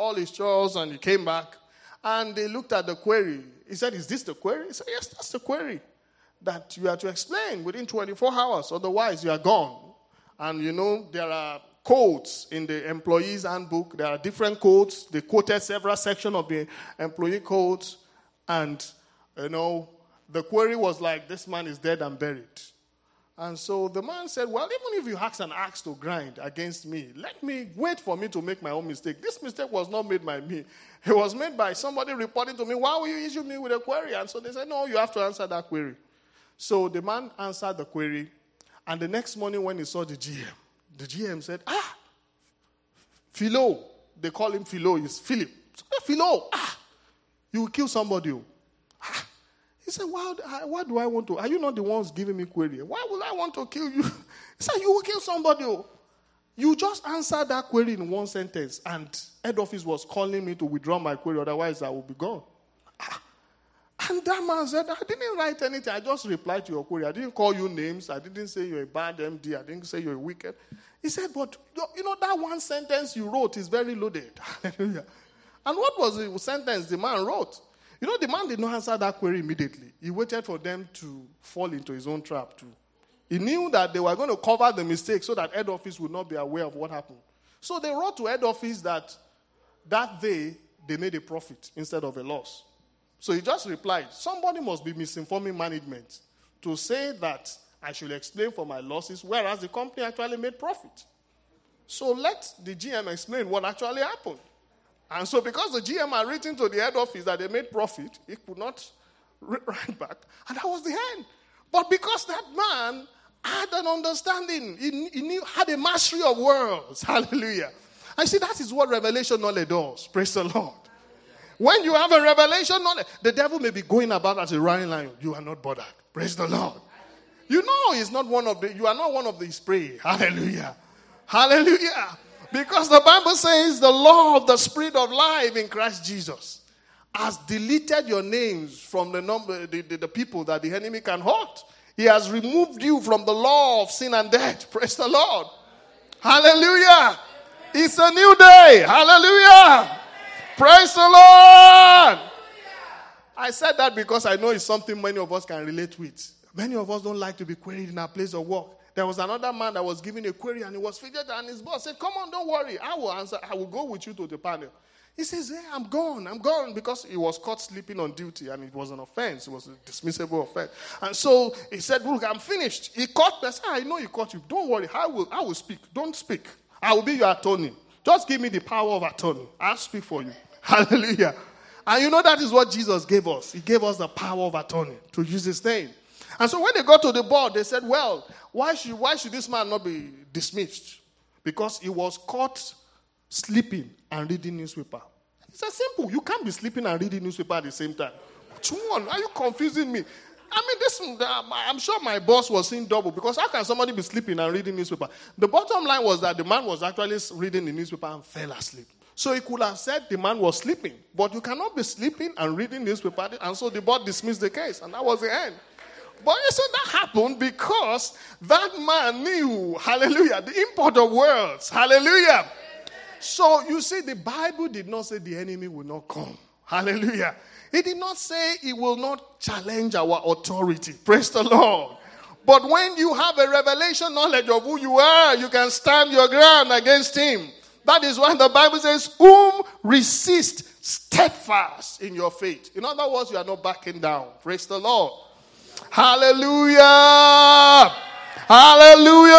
all his chores and he came back. And they looked at the query. He said, is this the query? He said, yes, that's the query. That you have to explain within 24 hours. Otherwise, you are gone. And there are codes in the employee's handbook. There are different codes. They quoted several sections of the employee codes. And, the query was like, this man is dead and buried. And so the man said, well, even if you ask an axe to grind against me, wait for me to make my own mistake. This mistake was not made by me. It was made by somebody reporting to me, why will you issue me with a query? And so they said, no, you have to answer that query. So the man answered the query. And the next morning when he saw the GM said, Philo. They call him Philo. He's Philip. Philo, you will kill somebody. He said, why do I want to? Are you not the ones giving me query? Why would I want to kill you? He said, you will kill somebody. You just answered that query in one sentence, and head office was calling me to withdraw my query, otherwise I will be gone. And that man said, I didn't write anything. I just replied to your query. I didn't call you names. I didn't say you're a bad MD. I didn't say you're wicked. He said, but that one sentence you wrote is very loaded. Hallelujah. And what was the sentence the man wrote? The man did not answer that query immediately. He waited for them to fall into his own trap too. He knew that they were going to cover the mistake so that head office would not be aware of what happened. So they wrote to head office that day they made a profit instead of a loss. So he just replied, somebody must be misinforming management to say that I should explain for my losses, whereas the company actually made profit. So let the GM explain what actually happened. And so because the GM had written to the head office that they made profit, he could not write back. And that was the end. But because that man had an understanding, he had a mastery of words. Hallelujah. I see that is what revelation knowledge does. Praise the Lord. When you have a revelation knowledge, the devil may be going about as a roaring lion. You are not bothered. Praise the Lord. You are not one of these prey. Hallelujah. Hallelujah. Because the Bible says the law of the Spirit of life in Christ Jesus has deleted your names from the people that the enemy can hurt. He has removed you from the law of sin and death. Praise the Lord. Hallelujah. It's a new day. Hallelujah. Praise the Lord. I said that because I know it's something many of us can relate with. Many of us don't like to be queried in our place of work. There was another man that was giving a query and he was fidgeted, and his boss said, come on, don't worry. I will answer. I will go with you to the panel. He says, hey, I'm gone, because he was caught sleeping on duty and it was an offense. It was a dismissible offense. And so he said, look, I'm finished. He caught me. I said, I know he caught you. Don't worry. I will speak. Don't speak. I will be your attorney. Just give me the power of attorney. I'll speak for you. Hallelujah. And that is what Jesus gave us. He gave us the power of attorney to use his name. And so when they got to the board, they said, well, why should this man not be dismissed? Because he was caught sleeping and reading newspaper. It's as simple. You can't be sleeping and reading newspaper at the same time. Which one? Are you confusing me? I'm sure my boss was seeing double, because how can somebody be sleeping and reading newspaper? The bottom line was that the man was actually reading the newspaper and fell asleep. So he could have said the man was sleeping, but you cannot be sleeping and reading newspaper. And so the board dismissed the case, and that was the end. But so that happened because that man knew, hallelujah, the import of words, hallelujah. So you see, the Bible did not say the enemy will not come, hallelujah. It did not say he will not challenge our authority, praise the Lord. But when you have a revelation knowledge of who you are, you can stand your ground against him. That is why the Bible says, whom resist steadfast in your faith. In other words, you are not backing down, praise the Lord. Hallelujah! Hallelujah!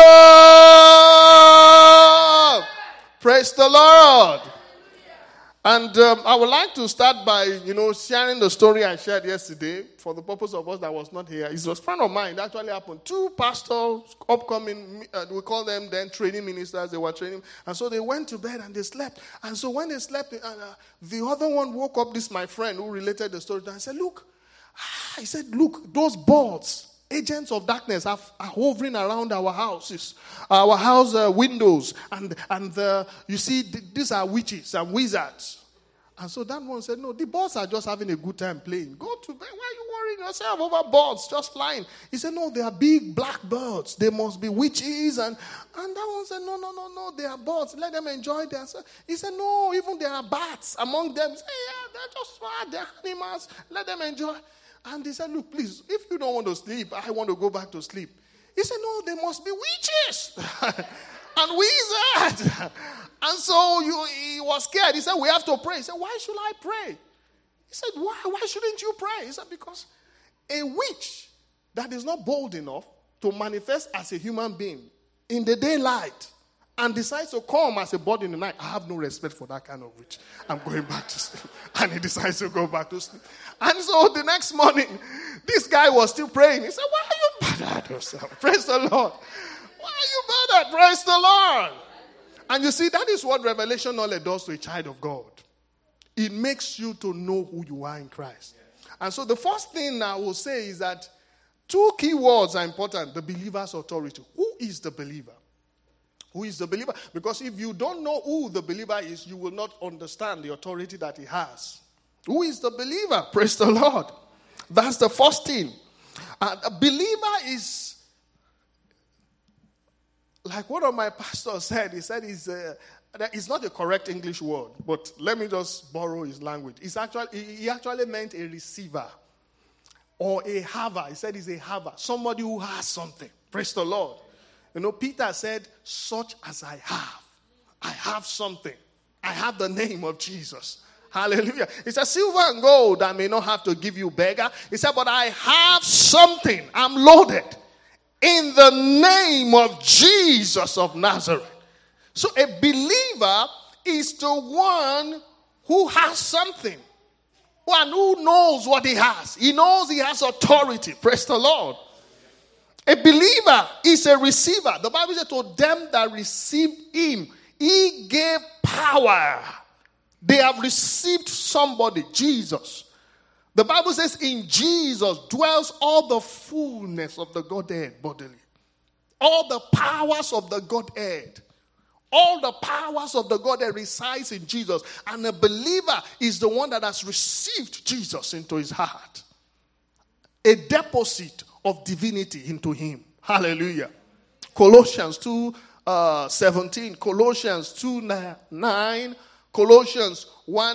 Praise the Lord! And I would like to start by, sharing the story I shared yesterday for the purpose of us that was not here. It was a friend of mine. That actually happened. 2 pastors, upcoming, we call them then training ministers. They were training. And so they went to bed and they slept. And so when they slept, the other one woke up, this my friend who related the story, and said, look, those birds, agents of darkness, are hovering around our houses, our house windows, and you see, these are witches and wizards. And so that one said, no, the birds are just having a good time playing. Go to bed. Why are you yourself over birds just flying. He said, no, they are big black birds. They must be witches. And that one said, no, they are birds. Let them enjoy themselves. He said, no, even there are bats among them. He said, yeah, they're just wild. They're animals. Let them enjoy. And he said, look, please, if you don't want to sleep, I want to go back to sleep. He said, no, they must be witches and wizards. And so he was scared. He said, we have to pray. He said, why should I pray? He said, why shouldn't you pray? He said, because a witch that is not bold enough to manifest as a human being in the daylight and decides to come as a body in the night, I have no respect for that kind of witch. I'm going back to sleep. And he decides to go back to sleep. And so the next morning, this guy was still praying. He said, why are you bothered yourself? Praise the Lord. Why are you bothered? Praise the Lord. And you see, that is what revelation knowledge does to a child of God. It makes you to know who you are in Christ. And so the first thing I will say is that two key words are important. The believer's authority. Who is the believer? Who is the believer? Because if you don't know who the believer is, you will not understand the authority that he has. Who is the believer? Praise the Lord. That's the first thing. A believer is, like one of my pastors said, he said it's not a correct English word, but let me just borrow his language. He actually meant a receiver or a haver. He said he's a haver, somebody who has something. Praise the Lord. You know, Peter said, such as I have something. I have the name of Jesus. Hallelujah. He said, silver and gold I may not have to give you, beggar. He said, but I have something. I'm loaded in the name of Jesus of Nazareth. So a believer is the one who has something. One who knows what he has. He knows he has authority. Praise the Lord. A believer is a receiver. The Bible says to them that received him, he gave power. They have received somebody, Jesus. The Bible says in Jesus dwells all the fullness of the Godhead bodily. All the powers of the Godhead. All the powers of the Godhead resides in Jesus. And a believer is the one that has received Jesus into his heart. A deposit of divinity into him. Hallelujah. Colossians 2:17, Colossians 2:9, Colossians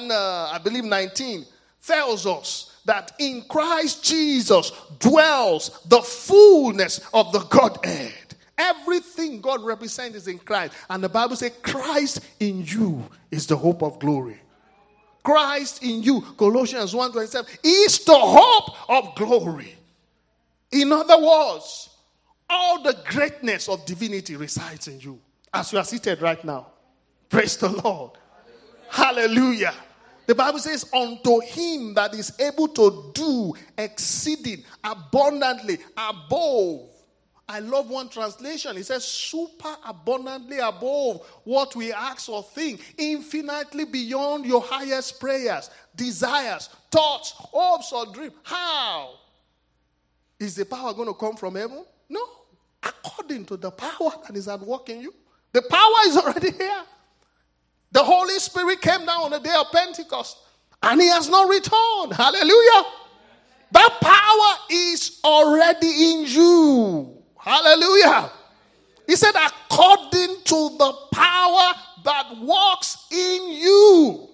1:19 tells us that in Christ Jesus dwells the fullness of the Godhead. Everything God represents is in Christ. And the Bible says Christ in you is the hope of glory. Christ in you, Colossians 1:27, is the hope of glory. In other words, all the greatness of divinity resides in you as you are seated right now. Praise the Lord. Hallelujah. The Bible says, unto him that is able to do exceeding abundantly above. I love one translation. It says, super abundantly above what we ask or think, infinitely beyond your highest prayers, desires, thoughts, hopes, or dreams. How? Is the power going to come from heaven? No. According to the power that is at work in you. The power is already here. The Holy Spirit came down on the day of Pentecost. And he has not returned. Hallelujah. That power is already in you. Hallelujah. He said, according to the power that works in you.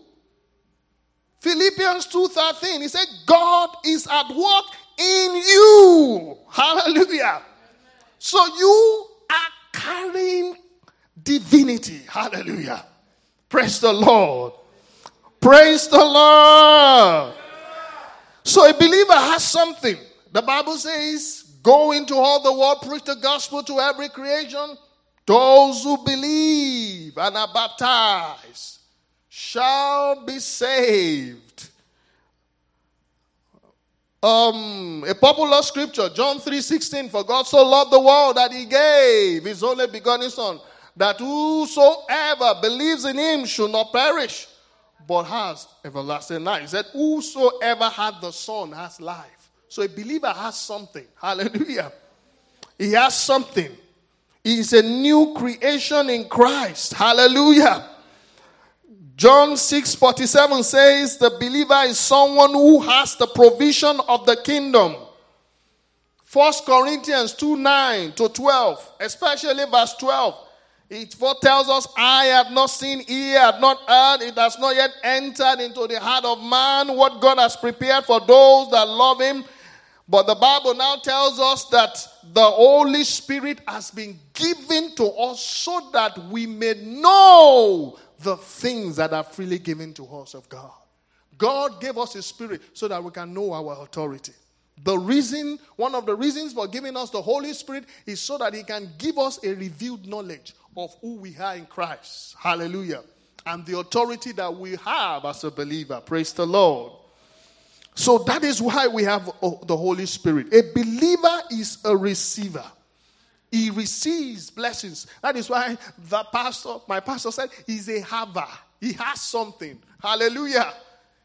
Philippians 2:13. He said, God is at work in you. Hallelujah. So you are carrying divinity. Hallelujah. Praise the Lord. Praise the Lord. So a believer has something. The Bible says, go into all the world, preach the gospel to every creation. Those who believe and are baptized shall be saved. A popular scripture, John 3:16, for God so loved the world that he gave his only begotten Son, that whosoever believes in him should not perish, but has everlasting life. He said, whosoever hath the Son has life. So a believer has something. Hallelujah. He has something. He is a new creation in Christ. Hallelujah. John 6:47 says the believer is someone who has the provision of the kingdom. 1 Corinthians 2:9-12, especially verse 12. It tells us, "I have not seen, ear have not heard, it has not yet entered into the heart of man what God has prepared for those that love him." But the Bible now tells us that the Holy Spirit has been given to us so that we may know the things that are freely given to us of God. God gave us His Spirit so that we can know our authority. One of the reasons for giving us the Holy Spirit is so that He can give us a revealed knowledge of who we are in Christ. Hallelujah. And the authority that we have as a believer. Praise the Lord. So that is why we have the Holy Spirit. A believer is a receiver. He receives blessings. That is why my pastor said he's a haver. He has something. Hallelujah.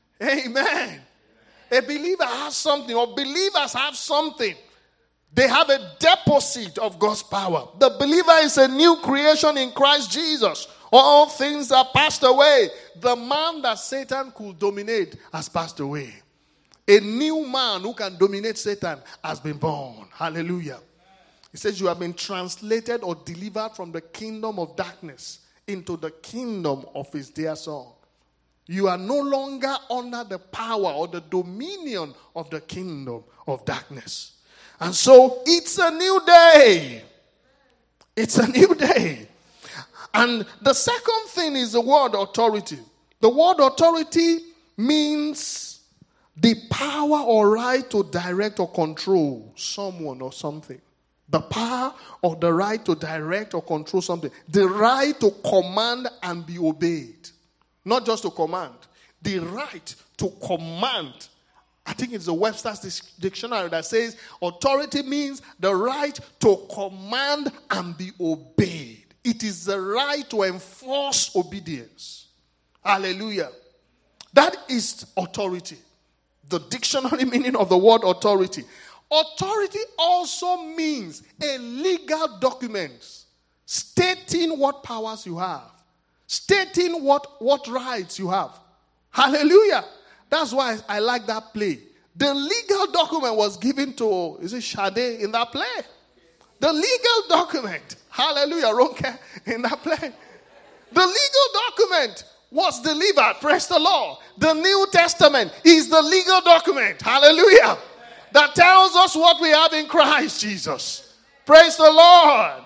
Amen. A believer has something, or believers have something. They have a deposit of God's power. The believer is a new creation in Christ Jesus. All things are passed away. The man that Satan could dominate has passed away. A new man who can dominate Satan has been born. Hallelujah. He says you have been translated or delivered from the kingdom of darkness into the kingdom of His dear Son. You are no longer under the power or the dominion of the kingdom of darkness. And so it's a new day. It's a new day. And the second thing is the word authority. The word authority means the power or right to direct or control someone or something. The power or the right to direct or control something. The right to command and be obeyed. Not just to command. The right to command. I think it's the Webster's dictionary that says authority means the right to command and be obeyed. It is the right to enforce obedience. Hallelujah. That is authority. The dictionary meaning of the word authority. Authority also means a legal document stating what powers you have. Stating what rights you have. Hallelujah. That's why I like that play. The legal document was given to, is it Sade in that play? The legal document. Hallelujah. Ronke in that play. The legal document was delivered. Praise the Lord. The New Testament is the legal document. Hallelujah. That tells us what we have in Christ Jesus. Praise the Lord.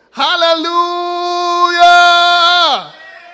Hallelujah.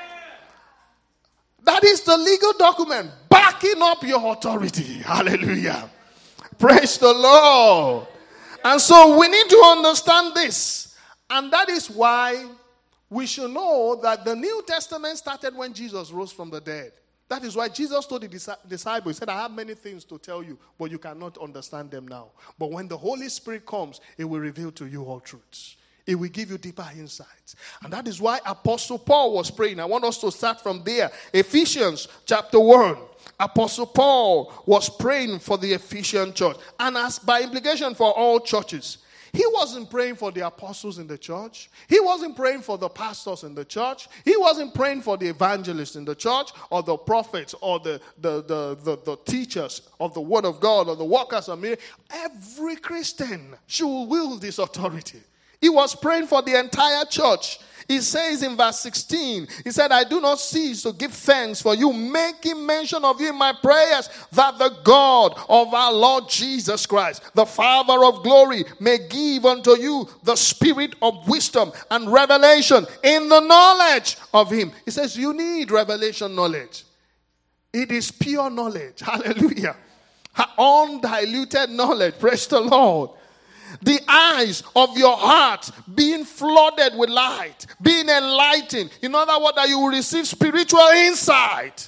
That is the legal document backing up your authority. Hallelujah. Praise the Lord. And so we need to understand this. And that is why we should know that the New Testament started when Jesus rose from the dead. That is why Jesus told the disciples, He said, I have many things to tell you, but you cannot understand them now. But when the Holy Spirit comes, it will reveal to you all truths. It will give you deeper insights. And that is why Apostle Paul was praying. I want us to start from there. Ephesians chapter 1. Apostle Paul was praying for the Ephesian church. And as by implication for all churches. He wasn't praying for the apostles in the church. He wasn't praying for the pastors in the church. He wasn't praying for the evangelists in the church or the prophets or the teachers of the word of God or the workers of miracles. Every Christian should wield this authority. He was praying for the entire church. He says in verse 16, he said, I do not cease to give thanks for you, making mention of you in my prayers, that the God of our Lord Jesus Christ, the Father of glory, may give unto you the spirit of wisdom and revelation in the knowledge of Him. He says, you need revelation knowledge. It is pure knowledge. Hallelujah. Undiluted knowledge. Praise the Lord. The eyes of your heart being flooded with light, being enlightened. In other words, that you will receive spiritual insight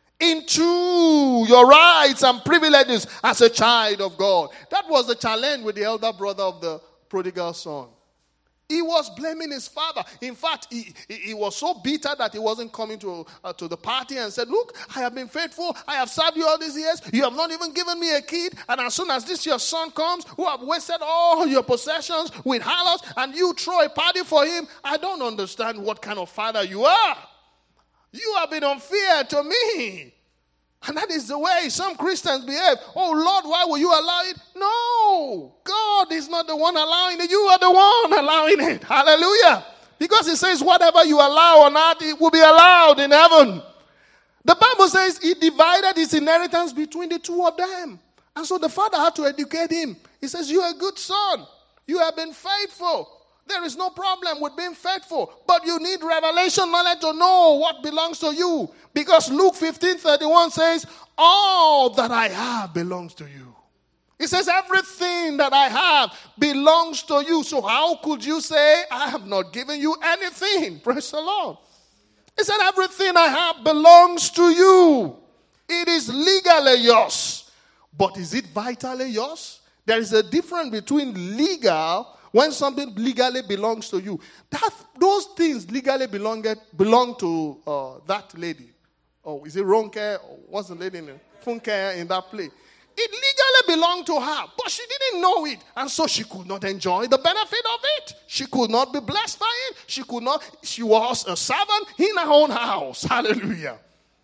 into your rights and privileges as a child of God. That was the challenge with the elder brother of the prodigal son. He was blaming his father. In fact, he was so bitter that he wasn't coming to the party and said, look, I have been faithful. I have served you all these years. You have not even given me a kid. And as soon as this your son comes, who have wasted all your possessions with harlots, and you throw a party for him, I don't understand what kind of father you are. You have been unfair to me. And that is the way some Christians behave. Oh, Lord, why will you allow it? No. God is not the one allowing it. You are the one allowing it. Hallelujah. Because it says whatever you allow on earth, it will be allowed in heaven. The Bible says he divided his inheritance between the two of them. And so the father had to educate him. He says, you are a good son. You have been faithful. There is no problem with being faithful. But you need revelation knowledge to know what belongs to you. Because Luke 15:31 says, all that I have belongs to you. He says, everything that I have belongs to you. So how could you say, I have not given you anything? Praise the Lord. He said, everything I have belongs to you. It is legally yours. But is it vitally yours? There is a difference between legal, when something legally belongs to you. Those things legally belong to that lady. Oh, is it Ronke? What's the lady name? Funke in that play. It legally belonged to her, but she didn't know it. And so she could not enjoy the benefit of it. She could not be blessed by it. She was a servant in her own house. Hallelujah.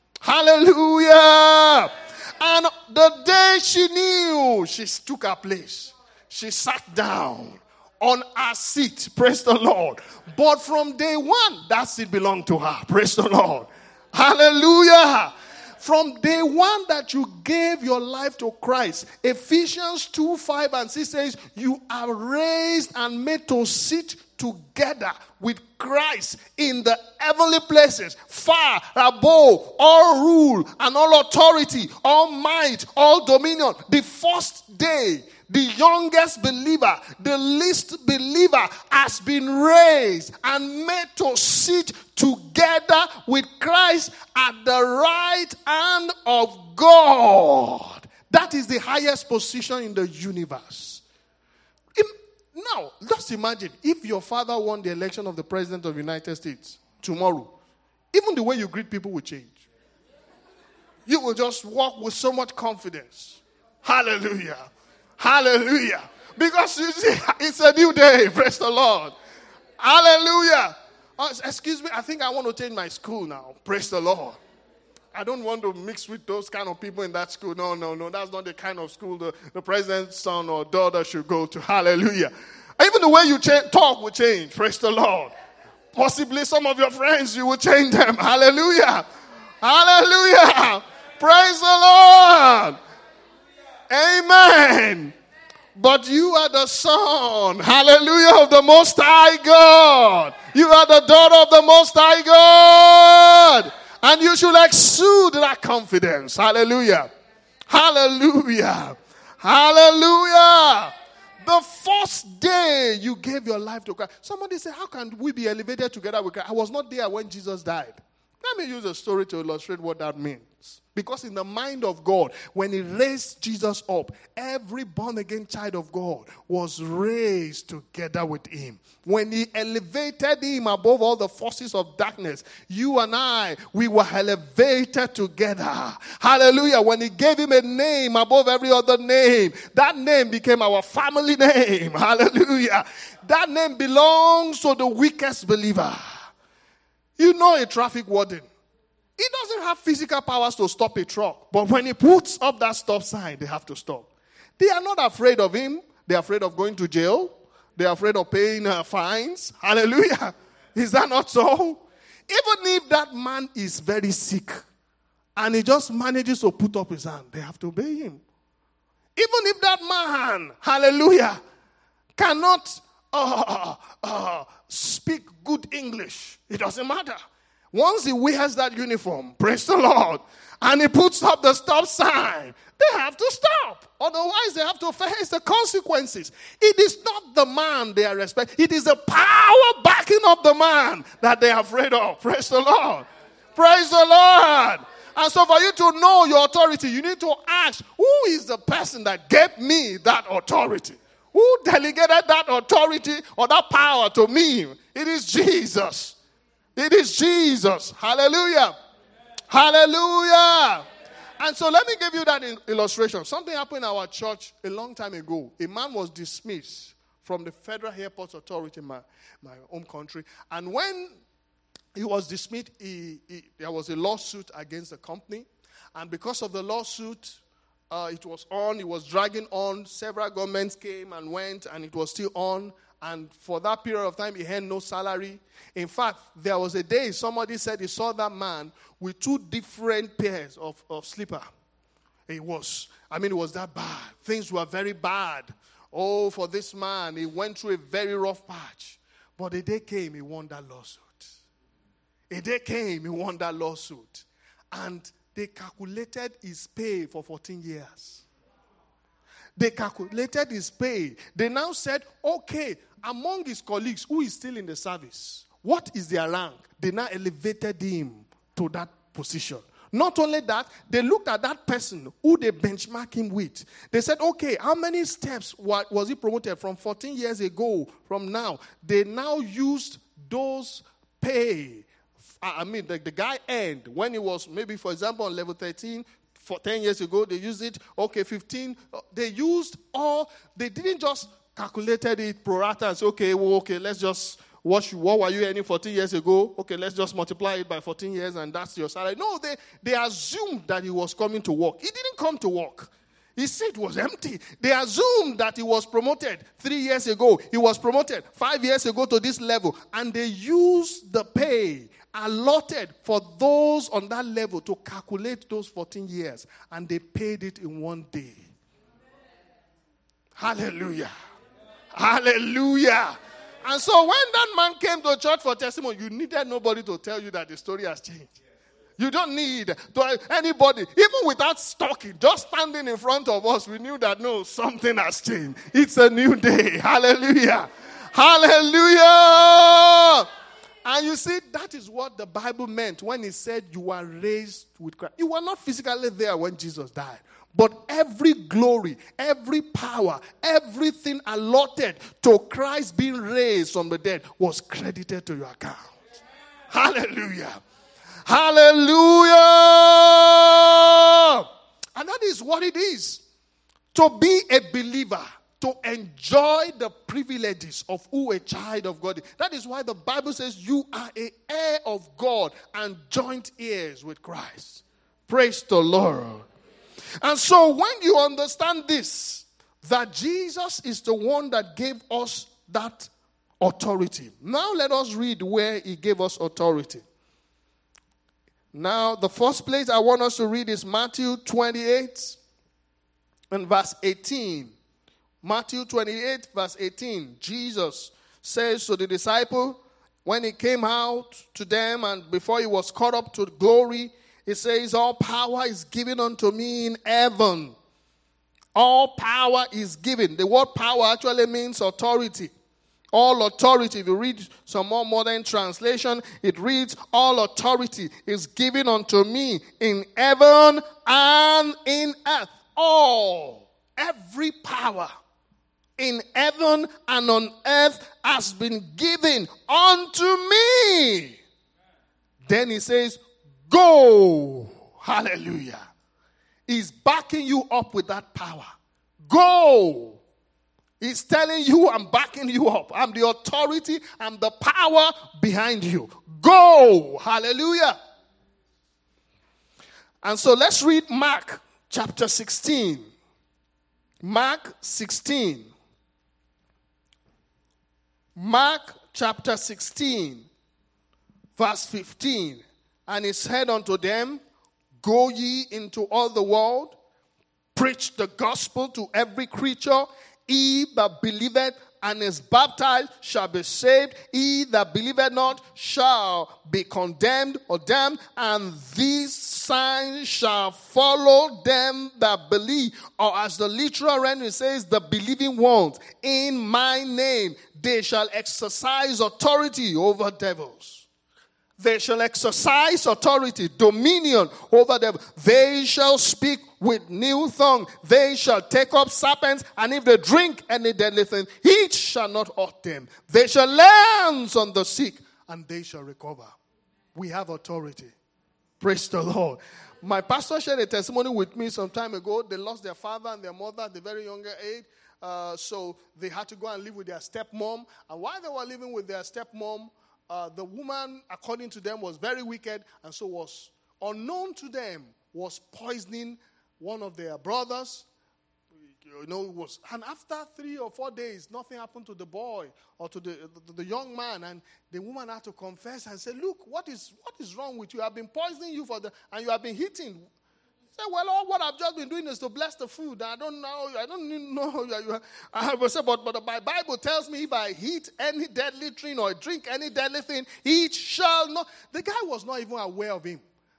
Hallelujah. And the day she knew, she took her place. She sat down on her seat. Praise the Lord. But from day one, that seat belonged to her. Praise the Lord. Hallelujah. From day one that you gave your life to Christ, Ephesians 2:5-6 says, you are raised and made to sit together with Christ in the heavenly places, far above all rule and all authority, all might, all dominion. The first day, the youngest believer, the least believer has been raised and made to sit together with Christ at the right hand of God. That is the highest position in the universe. Now, just imagine if your father won the election of the President of the United States tomorrow. Even the way you greet people will change. You will just walk with so much confidence. Hallelujah. Hallelujah. Because you see, it's a new day. Praise the Lord. Hallelujah. Excuse me, I think I want to change my school now. Praise the Lord. I don't want to mix with those kind of people in that school. No. That's not the kind of school the president's son or daughter should go to. Hallelujah. Even the way you talk will change. Praise the Lord. Possibly some of your friends, you will change them. Hallelujah. Hallelujah. Praise the Lord. Amen. But you are the son, hallelujah, of the Most High God. You are the daughter of the Most High God. And you should exude that confidence. Hallelujah. Hallelujah. Hallelujah. The first day you gave your life to Christ. Somebody said, how can we be elevated together with Christ? I was not there when Jesus died. Let me use a story to illustrate what that means. Because in the mind of God, when he raised Jesus up, every born-again child of God was raised together with him. When he elevated him above all the forces of darkness, you and I, we were elevated together. Hallelujah. When he gave him a name above every other name, that name became our family name. Hallelujah. That name belongs to the weakest believer. You know a traffic warden. He doesn't have physical powers to stop a truck. But when he puts up that stop sign, they have to stop. They are not afraid of him. They are afraid of going to jail. They are afraid of paying fines. Hallelujah. Is that not so? Even if that man is very sick and he just manages to put up his hand, they have to obey him. Even if that man, hallelujah, cannot speak good English, it doesn't matter. Once he wears that uniform, praise the Lord, and he puts up the stop sign, they have to stop. Otherwise, they have to face the consequences. It is not the man they are respecting. It is the power backing up the man that they are afraid of. Praise the Lord. Praise the Lord. And so for you to know your authority, you need to ask, who is the person that gave me that authority? Who delegated that authority or that power to me? It is Jesus. It is Jesus. Hallelujah. Hallelujah. And so let me give you that illustration. Something happened in our church a long time ago. A man was dismissed from the Federal Airports Authority in my home country. And when he was dismissed, there was a lawsuit against the company. And because of the lawsuit, it was dragging on. Several governments came and went, and it was still on. And for that period of time, he had no salary. In fact, there was a day somebody said he saw that man with 2 different pairs of slipper. It was that bad. Things were very bad. Oh, for this man, he went through a very rough patch. But a day came, he won that lawsuit. And they calculated his pay for 14 years. They calculated his pay. They now said, okay, among his colleagues, who is still in the service? What is their rank? They now elevated him to that position. Not only that, they looked at that person who they benchmarked him with. They said, okay, how many steps was he promoted from 14 years ago from now? They now used those pay. The guy earned when he was maybe, for example, on level 13, for 10 years ago, they used it. Okay, 15. They didn't just calculated it pro rata and say, okay, let's just, what were you earning 14 years ago? Okay, let's just multiply it by 14 years and that's your salary. No, they assumed that he was coming to work. He didn't come to work. His seat was empty. They assumed that he was promoted 3 years ago. He was promoted 5 years ago to this level. And they used the pay allotted for those on that level to calculate those 14 years. And they paid it in one day. Hallelujah. Hallelujah. And so when that man came to church for testimony, you needed nobody to tell you that the story has changed. You don't need anybody, even without talking, just standing in front of us, we knew that no, something has changed. It's a new day. Hallelujah. Hallelujah. And you see, that is what the Bible meant when it said you were raised with Christ. You were not physically there when Jesus died. But every glory, every power, everything allotted to Christ being raised from the dead was credited to your account. Hallelujah. Hallelujah. And that is what it is. To be a believer, to enjoy the privileges of who a child of God is. That is why the Bible says you are an heir of God and joint heirs with Christ. Praise the Lord. And so when you understand this, that Jesus is the one that gave us that authority. Now let us read where he gave us authority. Now the first place I want us to read is Matthew 28 and verse 18. Matthew 28 verse 18. Jesus says to the disciple, when he came out to them and before he was caught up to glory, he says, all power is given unto me in heaven. All power is given. The word power actually means authority. All authority. If you read some more modern translation, it reads, all authority is given unto me in heaven and in earth. All, every power in heaven and on earth has been given unto me. Then he says, go. Hallelujah. He's backing you up with that power. Go. He's telling you, I'm backing you up. I'm the authority. I'm the power behind you. Go. Hallelujah. And so let's read Mark chapter 16. Mark 16. Mark chapter 16, verse 15. And he said unto them, go ye into all the world, preach the gospel to every creature. He that believeth and is baptized shall be saved. He that believeth not shall be condemned or damned. And these signs shall follow them that believe. Or as the literal rendering says, the believing ones. In my name they shall exercise authority over devils. They shall exercise authority, dominion over them. They shall speak with new tongue. They shall take up serpents, and if they drink any deadly thing, it shall not hurt them. They shall lay hands on the sick, and they shall recover. We have authority. Praise the Lord. My pastor shared a testimony with me some time ago. They lost their father and their mother at a very younger age. So they had to go and live with their stepmom. And while they were living with their stepmom, the woman, according to them, was very wicked and so was unknown to them. was poisoning one of their brothers. And after 3 or 4 days, nothing happened to the boy or to the young man. And the woman had to confess and say, look, what is wrong with you? I've been poisoning you and you have been hitting. Say, well, all what I've just been doing is to bless the food. I don't even know. I will say, but my Bible tells me if I eat any deadly thing or drink any deadly thing, it shall not. The guy was not even aware of him,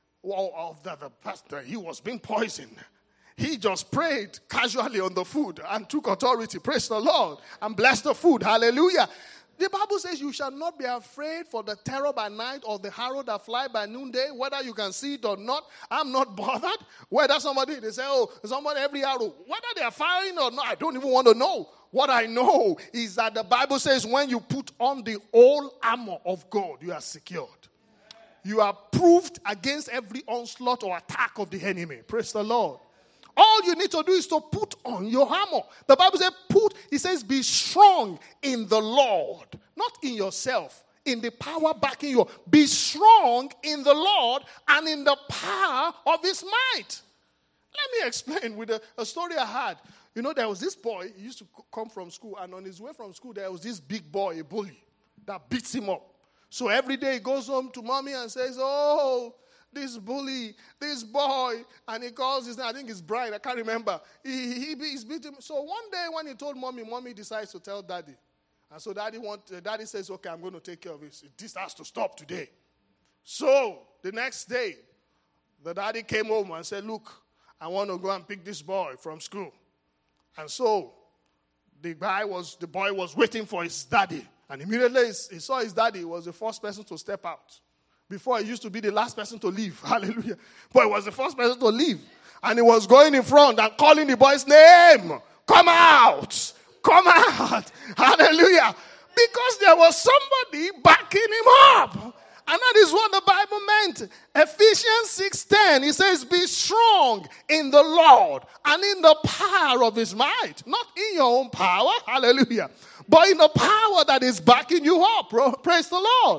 of the pastor. He was being poisoned. He just prayed casually on the food and took authority. Praise the Lord. And blessed the food. Hallelujah. The Bible says you shall not be afraid for the terror by night or the arrow that fly by noonday, whether you can see it or not. I'm not bothered. Whether they say, somebody every arrow, whether they are firing or not, I don't even want to know. What I know is that the Bible says when you put on the whole armor of God, you are secured. You are proved against every onslaught or attack of the enemy. Praise the Lord. All you need to do is to put on your armor. The Bible says, be strong in the Lord, not in yourself, in the power backing you. Be strong in the Lord and in the power of his might. Let me explain with a story I had. There was this boy, he used to come from school, and on his way from school, there was this big boy, a bully, that beats him up. So every day he goes home to mommy and says, this bully, this boy, and he calls his name, I think it's Brian, I can't remember. He's beat him. So one day when he told mommy decides to tell daddy. And so daddy says, okay, I'm going to take care of this. This has to stop today. So the next day, the daddy came home and said, look, I want to go and pick this boy from school. And so the boy was waiting for his daddy. And immediately he saw his daddy. He was the first person to step out. Before, he used to be the last person to leave. Hallelujah. But he was the first person to leave. And he was going in front and calling the boy's name. Come out. Come out. Hallelujah. Because there was somebody backing him up. And that is what the Bible meant. Ephesians 6:10, it says, be strong in the Lord and in the power of his might. Not in your own power. Hallelujah. But in the power that is backing you up. Praise the Lord.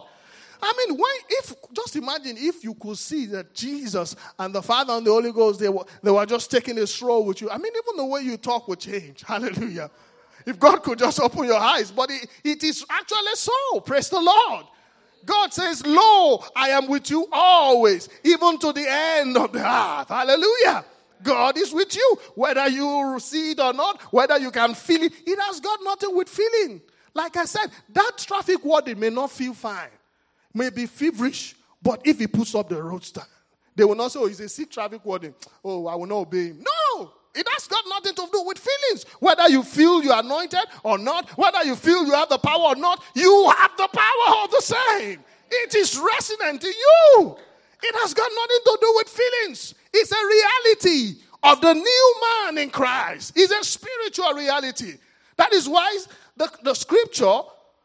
Just imagine if you could see that Jesus and the Father and the Holy Ghost, they were just taking a stroll with you. Even the way you talk would change. Hallelujah. If God could just open your eyes. But it is actually so. Praise the Lord. God says, lo, I am with you always, even to the end of the earth. Hallelujah. God is with you. Whether you see it or not, whether you can feel it, it has got nothing with feeling. Like I said, that traffic warden may not feel fine. May be feverish, but if he puts up the roadster, they will not say, he's a sick traffic warden. I will not obey him. No, it has got nothing to do with feelings. Whether you feel you are anointed or not, whether you feel you have the power or not, you have the power all the same. It is resident in you. It has got nothing to do with feelings. It's a reality of the new man in Christ. It's a spiritual reality. That is why the scripture,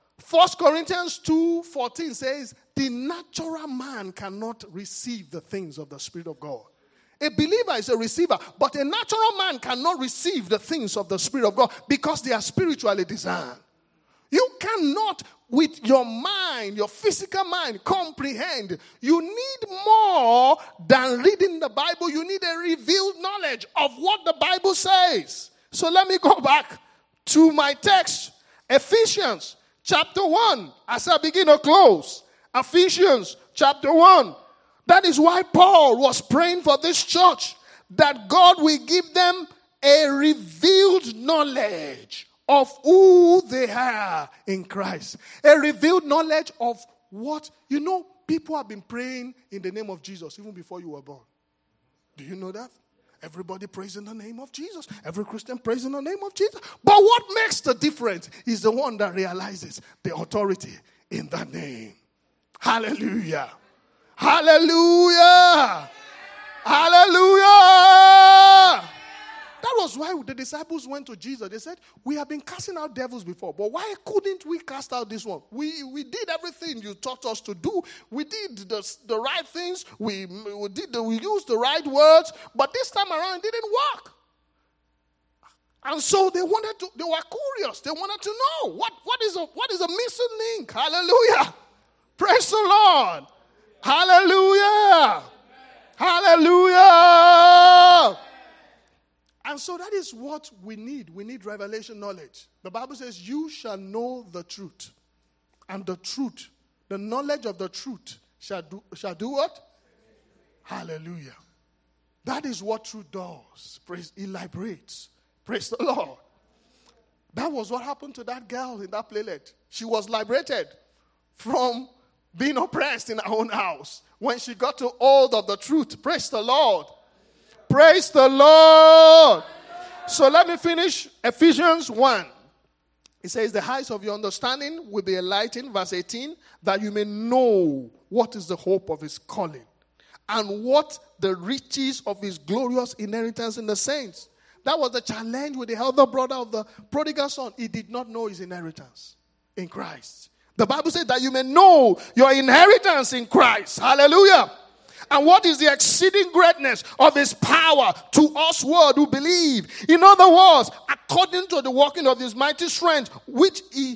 1 Corinthians 2:14 says, the natural man cannot receive the things of the Spirit of God. A believer is a receiver, but a natural man cannot receive the things of the Spirit of God because they are spiritually designed. You cannot, with your mind, your physical mind, comprehend. You need more than reading the Bible. You need a revealed knowledge of what the Bible says. So let me go back to my text, Ephesians chapter 1, as I begin to close. Ephesians chapter 1. That is why Paul was praying for this church, that God will give them a revealed knowledge of who they are in Christ. A revealed knowledge of what, people have been praying in the name of Jesus even before you were born. Do you know that? Everybody prays in the name of Jesus. Every Christian prays in the name of Jesus. But what makes the difference is the one that realizes the authority in that name. Hallelujah. Hallelujah. Hallelujah. That was why the disciples went to Jesus. They said, we have been casting out devils before, but why couldn't we cast out this one? We did everything you taught us to do. We did the right things. We used the right words, but this time around it didn't work. And so they were curious. They wanted to know what is a missing link. Hallelujah. Praise the Lord. Hallelujah. Hallelujah. And so that is what we need. We need revelation knowledge. The Bible says, you shall know the truth. And the truth, the knowledge of the truth shall do what? Hallelujah. That is what truth does. It liberates. Praise the Lord. That was what happened to that girl in that playlet. She was liberated from being oppressed in her own house when she got to hold of the truth. Praise the Lord. Praise the Lord. So let me finish Ephesians 1. It says, the eyes of your understanding will be enlightened, verse 18, that you may know what is the hope of his calling and what the riches of his glorious inheritance in the saints. That was the challenge with the elder brother of the prodigal son. He did not know his inheritance in Christ. The Bible says that you may know your inheritance in Christ. Hallelujah. And what is the exceeding greatness of his power to us who believe? In other words, according to the working of his mighty strength, which he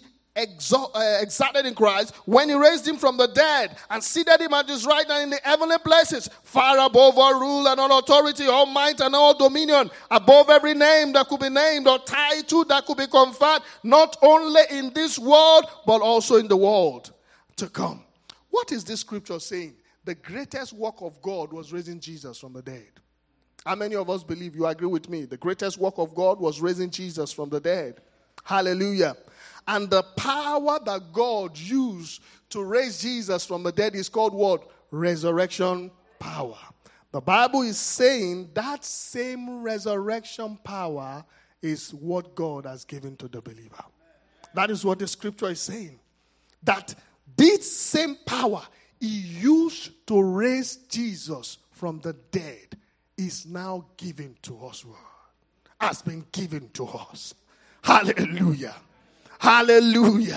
exerted in Christ when he raised him from the dead and seated him at his right hand in the heavenly places, far above all rule and all authority, all might and all dominion, above every name that could be named or title that could be conferred, not only in this world, but also in the world to come. What is this scripture saying? The greatest work of God was raising Jesus from the dead. How many of us believe, you agree with me? The greatest work of God was raising Jesus from the dead. Hallelujah. And the power that God used to raise Jesus from the dead is called what? Resurrection power. The Bible is saying that same resurrection power is what God has given to the believer. That is what the scripture is saying. That this same power he used to raise Jesus from the dead is now given to us. Has been given to us. Hallelujah. Hallelujah.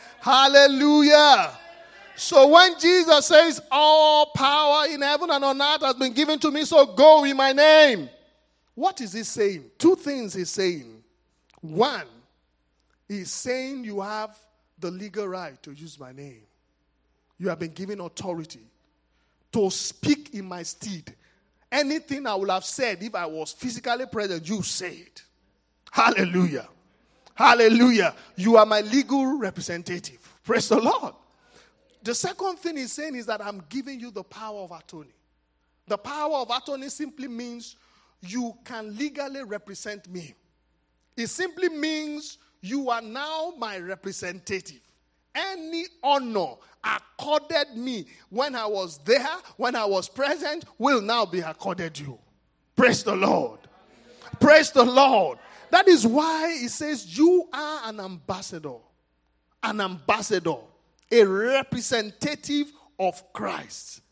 Hallelujah. So when Jesus says, all power in heaven and on earth has been given to me, so go in my name. What is he saying? Two things he's saying. One, he's saying you have the legal right to use my name. You have been given authority to speak in my stead. Anything I would have said if I was physically present, you say it. Hallelujah. Hallelujah. You are my legal representative. Praise the Lord. The second thing he's saying is that I'm giving you the power of attorney. The power of attorney simply means you can legally represent me. It simply means you are now my representative. Any honor accorded me when I was there, when I was present, will now be accorded you. Praise the Lord. Praise the Lord. That is why it says you are an ambassador. An ambassador. A representative of Christ.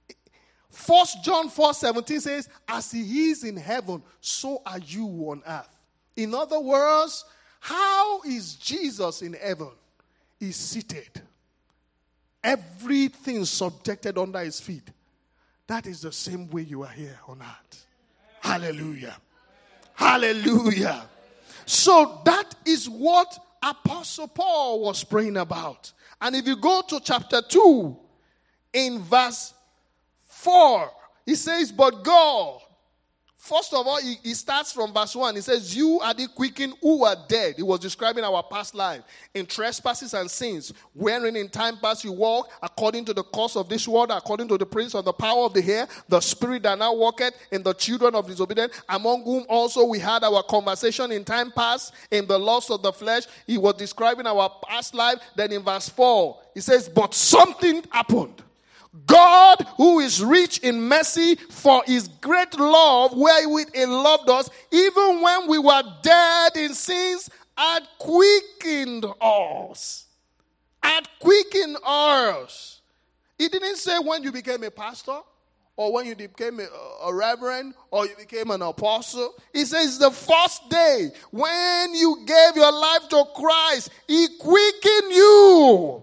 1 John 4:17 says, as he is in heaven, so are you on earth. In other words, how is Jesus in heaven? He's seated. Everything subjected under his feet. That is the same way you are here on earth. Hallelujah. Hallelujah. So that is what Apostle Paul was praying about. And if you go to chapter 2, in verse 4, he says, but God, first of all, he starts from verse 1. He says, you are the quickened who are dead. He was describing our past life in trespasses and sins, wherein in time past you walk according to the course of this world, according to the prince of the power of the air, the spirit that now walketh in the children of disobedience, among whom also we had our conversation in time past in the lust of the flesh. He was describing our past life. Then in verse 4, he says, but something happened. God, who is rich in mercy for his great love, wherewith he loved us, even when we were dead in sins, had quickened us. Had quickened us. He didn't say when you became a pastor, or when you became a reverend, or you became an apostle. He says the first day, when you gave your life to Christ, he quickened you.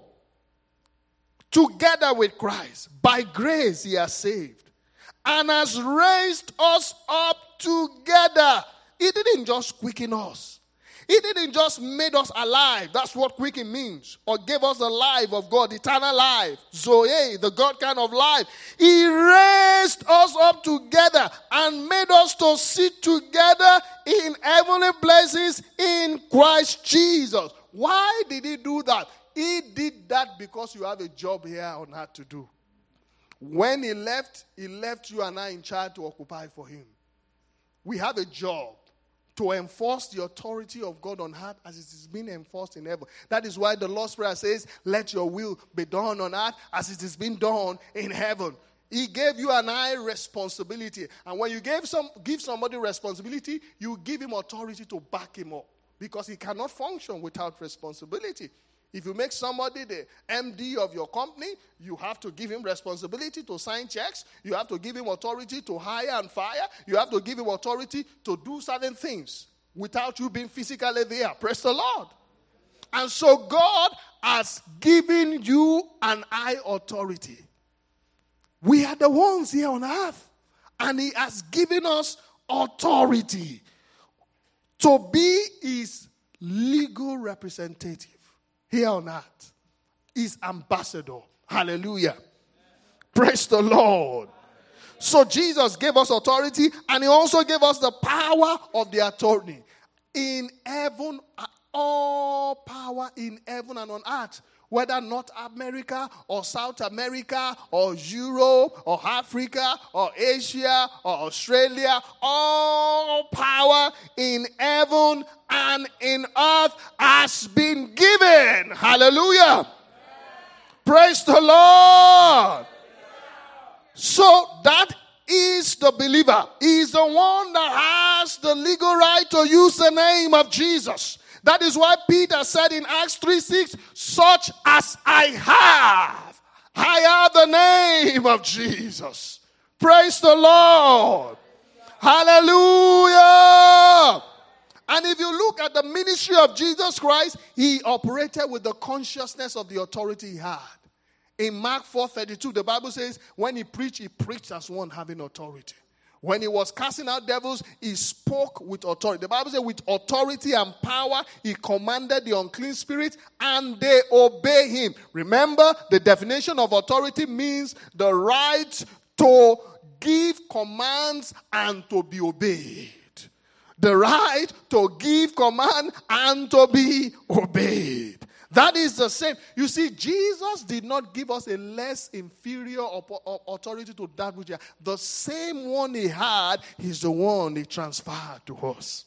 Together with Christ, by grace he has saved and has raised us up together. He didn't just quicken us. He didn't just make us alive. That's what quicken means. Or gave us the life of God, eternal life. Zoe, the God kind of life. He raised us up together and made us to sit together in heavenly places in Christ Jesus. Why did he do that? He did that because you have a job here on earth to do. When he left you and I in charge to occupy for him. We have a job to enforce the authority of God on earth as it is being enforced in heaven. That is why the Lord's Prayer says, let your will be done on earth as it is being done in heaven. He gave you and I responsibility. And when you give somebody responsibility, you give him authority to back him up. Because he cannot function without responsibility. If you make somebody the MD of your company, you have to give him responsibility to sign checks. You have to give him authority to hire and fire. You have to give him authority to do certain things without you being physically there. Praise the Lord. And so God has given you and I authority. We are the ones here on earth. And he has given us authority to be his legal representative. Here on earth is ambassador. Hallelujah. Praise the Lord. So Jesus gave us authority and he also gave us the power of the attorney. In heaven, all power in heaven and on earth. Whether North America or South America or Europe or Africa or Asia or Australia, all power in heaven and in earth has been given. Hallelujah. Praise the Lord. So that is the believer. He is the one that has the legal right to use the name of Jesus. That is why Peter said in Acts 3:6, such as I have the name of Jesus. Praise the Lord. Hallelujah. And if you look at the ministry of Jesus Christ, he operated with the consciousness of the authority he had. In Mark 4:32, the Bible says, when he preached as one having authority. When he was casting out devils, he spoke with authority. The Bible says, with authority and power, he commanded the unclean spirit, and they obey him. Remember, the definition of authority means the right to give commands and to be obeyed. The right to give command and to be obeyed. That is the same. You see, Jesus did not give us a less inferior authority to that which he had. The same one he had is the one he transferred to us.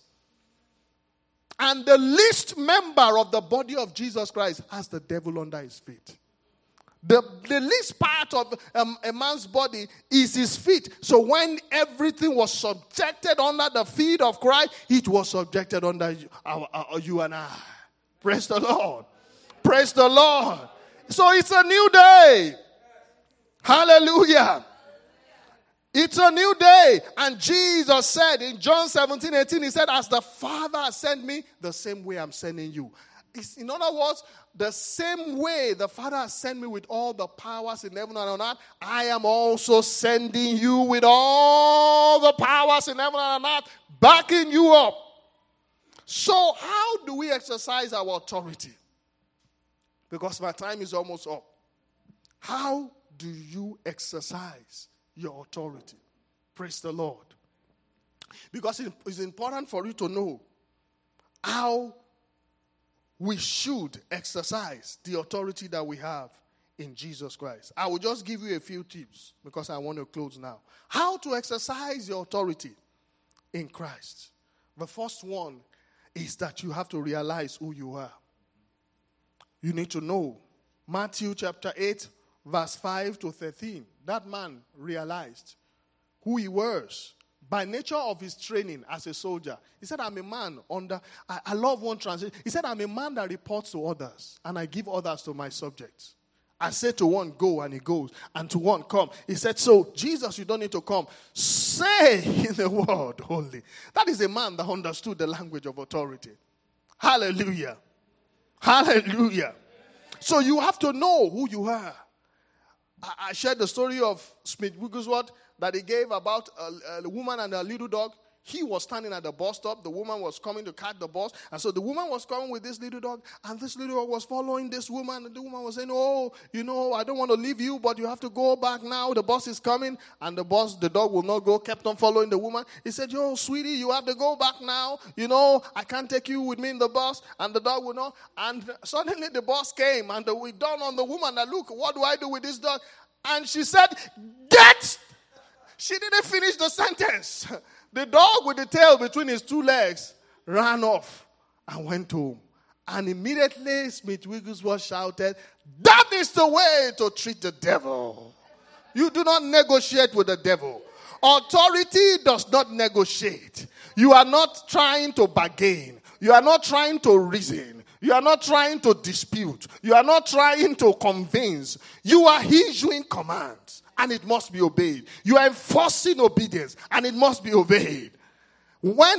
And the least member of the body of Jesus Christ has the devil under his feet. The least part of a man's body is his feet. So when everything was subjected under the feet of Christ, it was subjected under you and I. Praise the Lord. Praise the Lord. So it's a new day. Hallelujah. It's a new day. And Jesus said in John 17:18, he said, as the Father has sent me, the same way I'm sending you. In other words, the same way the Father has sent me with all the powers in heaven and on earth, I am also sending you with all the powers in heaven and on earth, backing you up. So how do we exercise our authority? Because my time is almost up. How do you exercise your authority? Praise the Lord. Because it's important for you to know how we should exercise the authority that we have in Jesus Christ. I will just give you a few tips because I want to close now. How to exercise your authority in Christ. The first one is that you have to realize who you are. You need to know. Matthew chapter 8, verse 5 to 13. That man realized who he was by nature of his training as a soldier. He said, I'm a man under, I love one translation. He said, I'm a man that reports to others, and I give others to my subjects. I say to one, go, and he goes. And to one, come. He said, so, Jesus, you don't need to come. Say in the word only. That is a man that understood the language of authority. Hallelujah. Hallelujah. So you have to know who you are. I shared the story of Smith Wigglesworth that he gave about a woman and a little dog. He was standing at the bus stop. The woman was coming to catch the bus. And so the woman was coming with this little dog. And this little dog was following this woman. And the woman was saying, oh, I don't want to leave you, but you have to go back now. The bus is coming. And the dog will not go. Kept on following the woman. He said, yo, sweetie, you have to go back now. I can't take you with me in the bus. And the dog will not. And suddenly the bus came. And we dawned on the woman that, look, what do I do with this dog? And she said, get. She didn't finish the sentence. The dog with the tail between his two legs ran off and went home. And immediately Smith Wigglesworth shouted, that is the way to treat the devil. You do not negotiate with the devil. Authority does not negotiate. You are not trying to bargain. You are not trying to reason. You are not trying to dispute. You are not trying to convince. You are issuing commands. And it must be obeyed. You are enforcing obedience, and it must be obeyed. When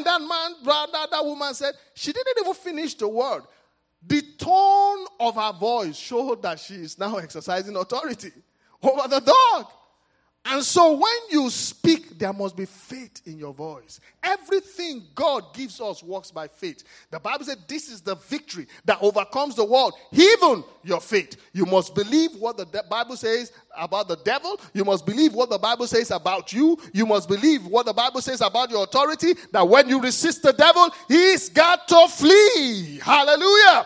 that woman said, she didn't even finish the word. The tone of her voice showed that she is now exercising authority over the dog. And so when you speak, there must be faith in your voice. Everything God gives us works by faith. The Bible said this is the victory that overcomes the world, even your faith. You must believe what the Bible says about the devil. You must believe what the Bible says about you. You must believe what the Bible says about your authority, that when you resist the devil, he's got to flee. Hallelujah.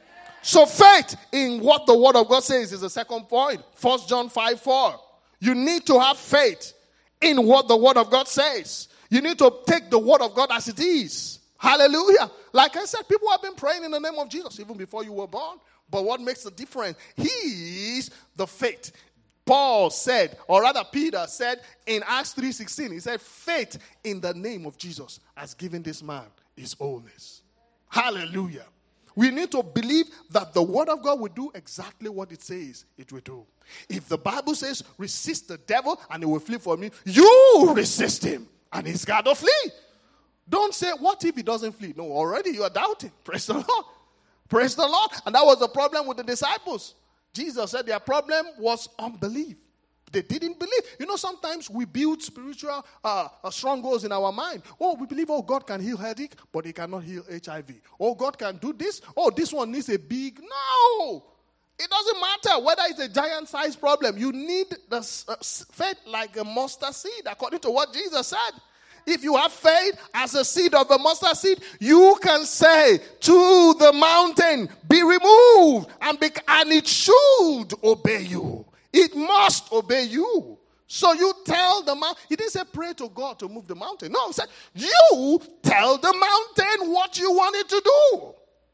So faith in what the word of God says is the second point. 1 John 5:4. You need to have faith in what the word of God says. You need to take the word of God as it is. Hallelujah. Like I said, people have been praying in the name of Jesus even before you were born. But what makes the difference? He is the faith. Paul said, or rather Peter said in Acts 3:16, he said, faith in the name of Jesus has given this man his wholeness. Hallelujah. We need to believe that the word of God will do exactly what it says it will do. If the Bible says resist the devil and he will flee from you, you resist him and he's got to flee. Don't say, what if he doesn't flee? No, already you are doubting. Praise the Lord. Praise the Lord. And that was the problem with the disciples. Jesus said their problem was unbelief. They didn't believe. Sometimes we build spiritual strongholds in our mind. Oh, we believe, God can heal headache, but he cannot heal HIV. Oh, God can do this. Oh, this one needs a big. No. It doesn't matter whether it's a giant-sized problem. You need the faith like a mustard seed, according to what Jesus said. If you have faith as a seed of a mustard seed, you can say to the mountain, be removed, and it should obey you. It must obey you. So you tell the mountain. He didn't say pray to God to move the mountain. No, he said you tell the mountain what you want it to do.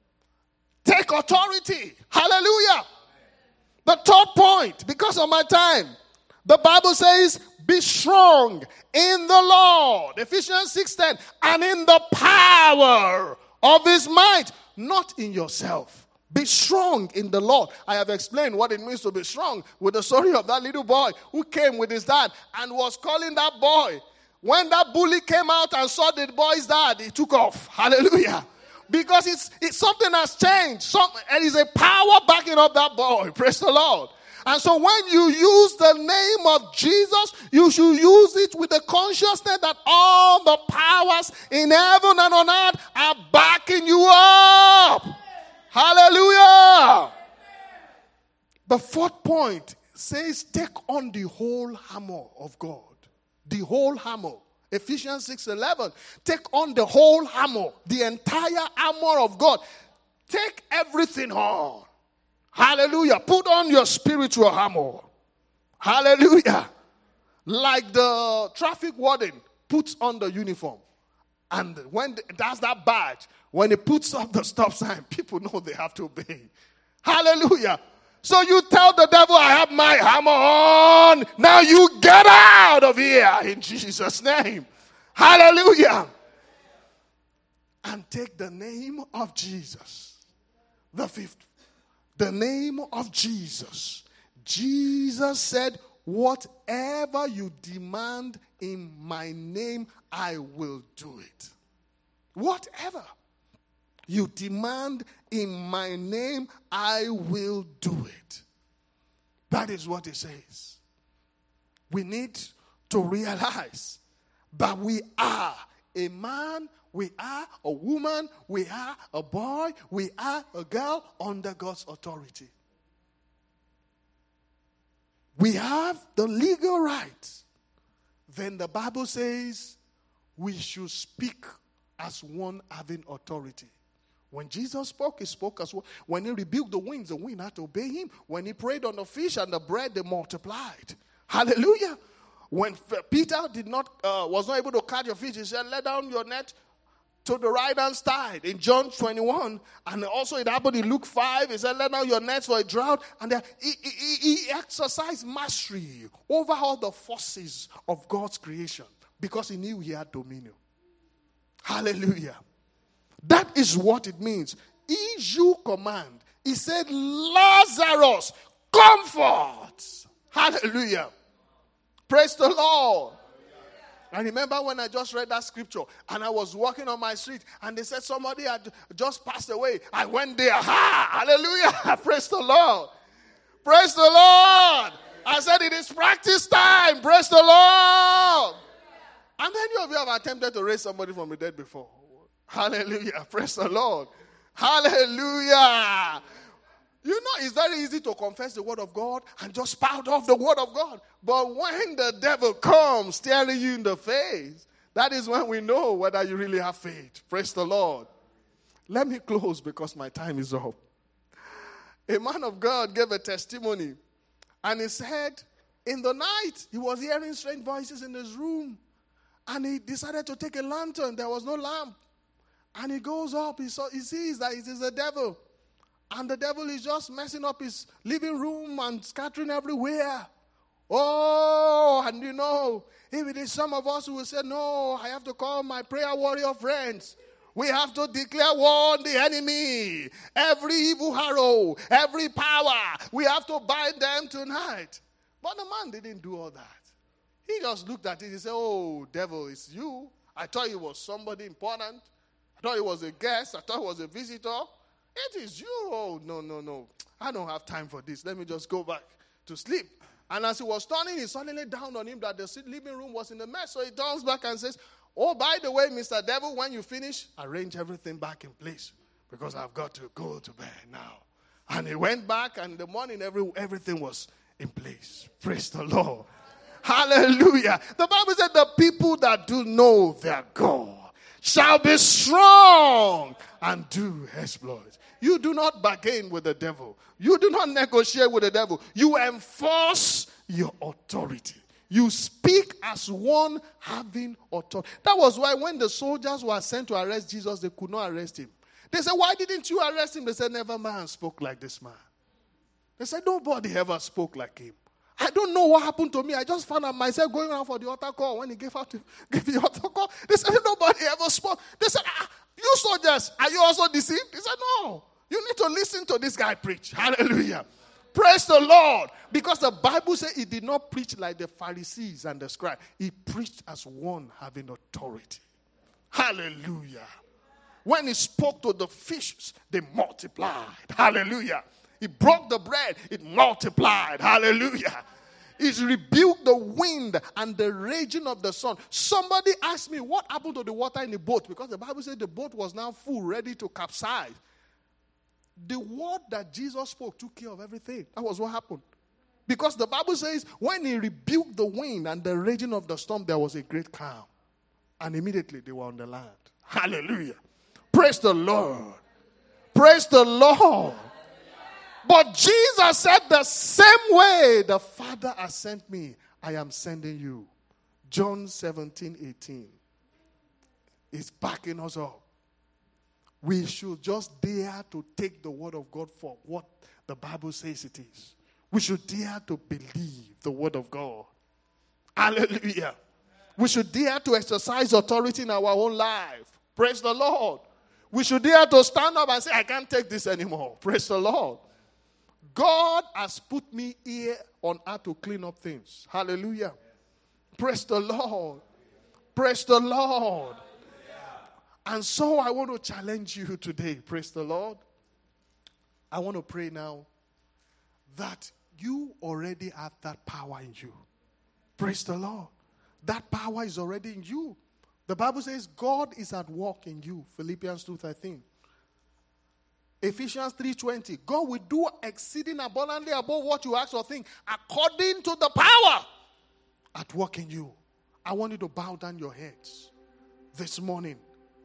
Take authority. Hallelujah. The third point, because of my time, the Bible says be strong in the Lord. Ephesians 6:10. And in the power of his might, not in yourself. Be strong in the Lord. I have explained what it means to be strong with the story of that little boy who came with his dad and was calling that boy. When that bully came out and saw the boy's dad, he took off. Hallelujah. Because it's something has changed. There is a power backing up that boy. Praise the Lord. And so when you use the name of Jesus, you should use it with the consciousness that all the powers in heaven and on earth are backing you up. Hallelujah. The fourth point says take on the whole armor of God. The whole armor. Ephesians 6:11. Take on the whole armor. The entire armor of God. Take everything on. Hallelujah. Put on your spiritual armor. Hallelujah. Like the traffic warden puts on the uniform. And when that's that badge, when he puts up the stop sign, people know they have to obey. Hallelujah. So you tell the devil, I have my hammer on. Now you get out of here in Jesus' name. Hallelujah. And take the name of Jesus. The fifth. The name of Jesus. Jesus said, whatever you demand in my name, I will do it. Whatever you demand in my name, I will do it. That is what it says. We need to realize that we are a man, we are a woman, we are a boy, we are a girl under God's authority. We have the legal right. Then the Bible says we should speak as one having authority. When Jesus spoke, he spoke as one. When he rebuked the wind had to obey him. When he prayed on the fish and the bread, they multiplied. Hallelujah. When Peter was not able to catch a fish, he said, let down your net to the right hand side in John 21. And also it happened in Luke 5. He said, let down your nets for a drought. And he exercised mastery over all the forces of God's creation because he knew he had dominion. Hallelujah. That is what it means. Issue command. He said, Lazarus, come forth. Hallelujah. Praise the Lord. I remember when I just read that scripture and I was walking on my street and they said somebody had just passed away. I went there. Ha! Hallelujah. Praise the Lord. Praise the Lord. I said it is practice time. Praise the Lord. How many of you have attempted to raise somebody from the dead before? Hallelujah. Praise the Lord. Hallelujah. You know, it's very easy to confess the word of God and just spout off the word of God. But when the devil comes staring you in the face, that is when we know whether you really have faith. Praise the Lord. Let me close because my time is up. A man of God gave a testimony. And he said, in the night, he was hearing strange voices in his room. And he decided to take a lantern. There was no lamp. And he goes up. He sees that it is the devil. And the devil is just messing up his living room and scattering everywhere. Oh, and you know, if it is some of us who will say, no, I have to call my prayer warrior friends. We have to declare war on the enemy. Every evil arrow, every power, we have to bind them tonight. But the man didn't do all that. He just looked at it and said, oh, devil, it's you. I thought it was somebody important. I thought it was a guest. I thought it was a visitor. It is you. Oh, no. I don't have time for this. Let me just go back to sleep. And as he was turning, it suddenly dawned on him that the living room was in a mess. So he turns back and says, oh, by the way, Mr. Devil, when you finish, arrange everything back in place because I've got to go to bed now. And he went back, and in the morning, everything was in place. Praise the Lord. Hallelujah. The Bible said the people that do know their God shall be strong and do exploits. You do not bargain with the devil. You do not negotiate with the devil. You enforce your authority. You speak as one having authority. That was why when the soldiers were sent to arrest Jesus, they could not arrest him. They said, why didn't you arrest him? They said, never man spoke like this man. They said, nobody ever spoke like him. I don't know what happened to me. I just found out myself going around for the altar call. When he gave the altar call, they said, nobody ever spoke. They said, you soldiers, are you also deceived? He said, no. You need to listen to this guy preach. Hallelujah. Praise the Lord. Because the Bible says he did not preach like the Pharisees and the scribes. He preached as one having authority. Hallelujah. When he spoke to the fishes, they multiplied. Hallelujah. He broke the bread, it multiplied. Hallelujah. He's rebuked the wind and the raging of the sun. Somebody asked me, what happened to the water in the boat? Because the Bible said the boat was now full, ready to capsize. The word that Jesus spoke took care of everything. That was what happened. Because the Bible says when he rebuked the wind and the raging of the storm, there was a great calm. And immediately they were on the land. Hallelujah. Praise the Lord. Praise the Lord. But Jesus said the same way the Father has sent me, I am sending you. John 17:18 is backing us up. We should just dare to take the word of God for what the Bible says it is. We should dare to believe the word of God. Hallelujah. We should dare to exercise authority in our own life. Praise the Lord. We should dare to stand up and say, I can't take this anymore. Praise the Lord. God has put me here on earth to clean up things. Hallelujah. Praise the Lord. Praise the Lord. And so I want to challenge you today. Praise the Lord. I want to pray now that you already have that power in you. Praise the Lord. That power is already in you. The Bible says God is at work in you. Philippians 2:13. Ephesians 3:20. God will do exceeding abundantly above what you ask or think, according to the power at work in you. I want you to bow down your heads this morning.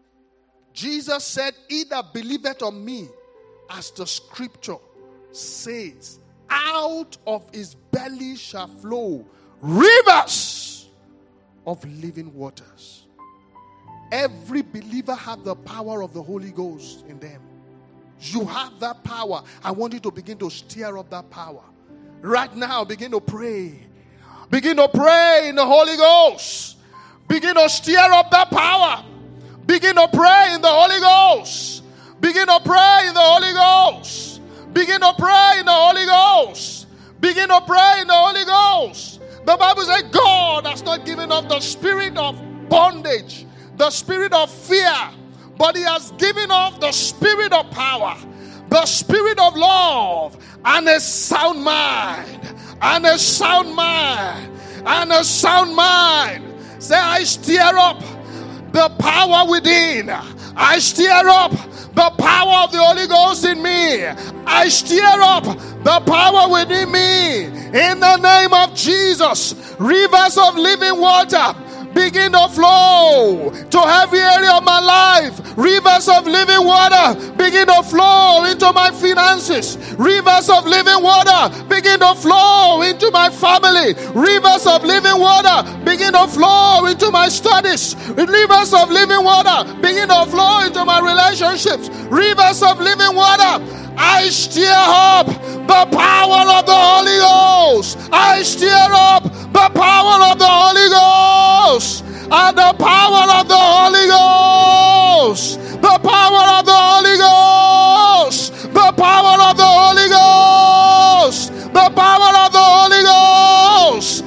Jesus said, "He that believeth on me, as the scripture says, out of his belly shall flow rivers of living waters." Every believer have the power of the Holy Ghost in them. You have that power. I want you to begin to stir up that power. Right now, begin to pray. Begin to pray in the Holy Ghost. Begin to stir up that power. Begin to pray in the Holy Ghost. Begin to pray in the Holy Ghost. Begin to pray in the Holy Ghost. Begin to pray in the Holy Ghost. The Bible says God has not given us the spirit of bondage, the spirit of fear, but He has given us the spirit of power, the spirit of love, and a sound mind. And a sound mind. And a sound mind. Say, I stir up the power within. I stir up the power of the Holy Ghost in me. I stir up the power within me. In the name of Jesus, rivers of living water begin to flow to every area of my life. Rivers of living water begin to flow into my finances. Rivers of living water begin to flow into my family. Rivers of living water begin to flow into my studies. Rivers of living water begin to flow into my relationships. Rivers of living water. I stir up the power of the Holy Ghost. I stir up the power of the Holy Ghost. And the power of the Holy Ghost. The power of the Holy Ghost. The power of the Holy Ghost. The power of the Holy Ghost.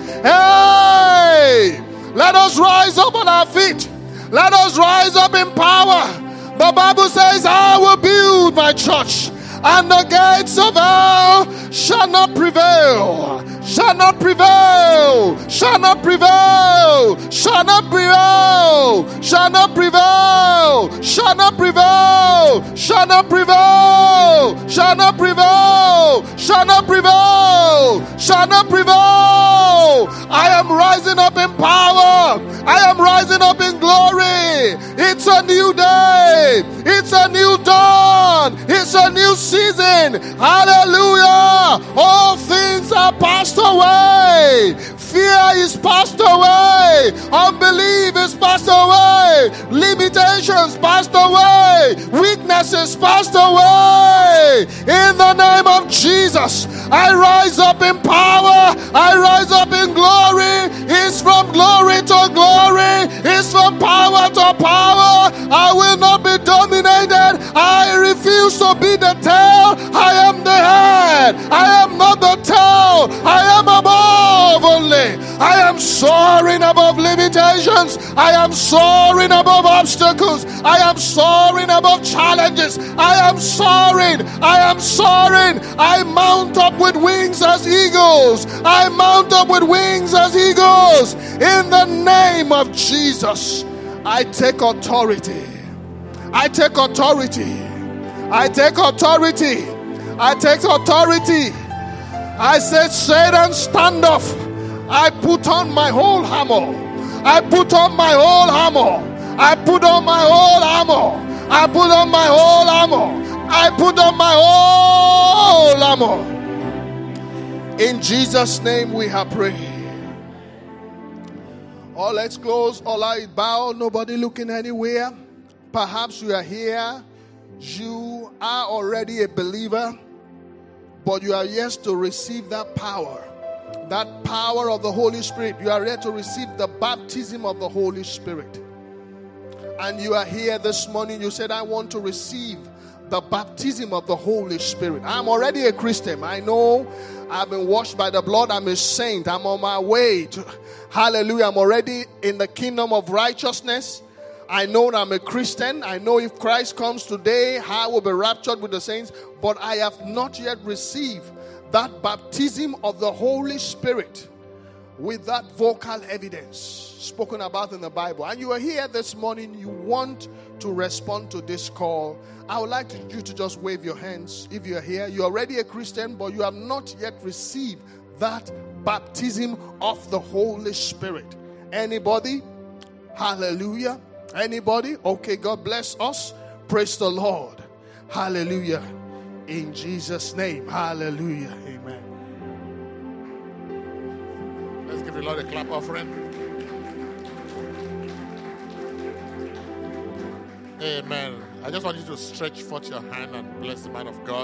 Hey! Let us rise up on our feet. Let us rise up in power. The Bible says, I will build my church, and the gates of hell shall not prevail. Shall not prevail. Shall not prevail. Shall not prevail. Shall not prevail. Shall not prevail. Shall not prevail. Shall not prevail. Shall not prevail. Shall not prevail. I am rising up in power. I am rising up in glory. It's a new day. It's a new dawn. It's a new season. Hallelujah. All things are passed away. Fear is passed away. Unbelief is passed away. Limitations passed away. Weaknesses passed away. In the name of Jesus, I rise up in power. I rise up in glory. It's from glory to glory. It's from power to power. I will not be dominated. I refuse to be the tail. I am the head. I am not the tail. I am above only. I am soaring above limitations. I am soaring above obstacles. I am soaring above challenges. I am soaring. I am soaring. I mount up with wings as eagles. I mount up with wings as eagles. In the name of Jesus, I take authority. I take authority. I take authority. I take authority. I said, Satan, stand off. I put on my whole armor. I put on my whole armor. I put on my whole armor. I put on my whole armor. I put on my whole armor. In Jesus' name we have prayed. All let's close. All eyes bow. Nobody looking anywhere. Perhaps you are here. You are already a believer, but you are yet to receive that power of the Holy Spirit. You are yet to receive the baptism of the Holy Spirit. And you are here this morning, you said, I want to receive the baptism of the Holy Spirit. I'm already a Christian. I know I've been washed by the blood. I'm a saint. I'm on my way to, hallelujah, I'm already in the kingdom of righteousness. I know that I'm a Christian. I know if Christ comes today, I will be raptured with the saints. But I have not yet received that baptism of the Holy Spirit. with that vocal evidence spoken about in the Bible, and you are here this morning, you want to respond to this call, I would like you to just wave your hands. If you are here, you're already a Christian, but you have not yet received that baptism of the Holy Spirit. Anybody? Hallelujah. Anybody? Okay, God bless us. Praise the Lord. Hallelujah. In Jesus' name. Hallelujah. Amen. Let's give the Lord a clap offering. Amen. I just want you to stretch forth your hand and bless the man of God.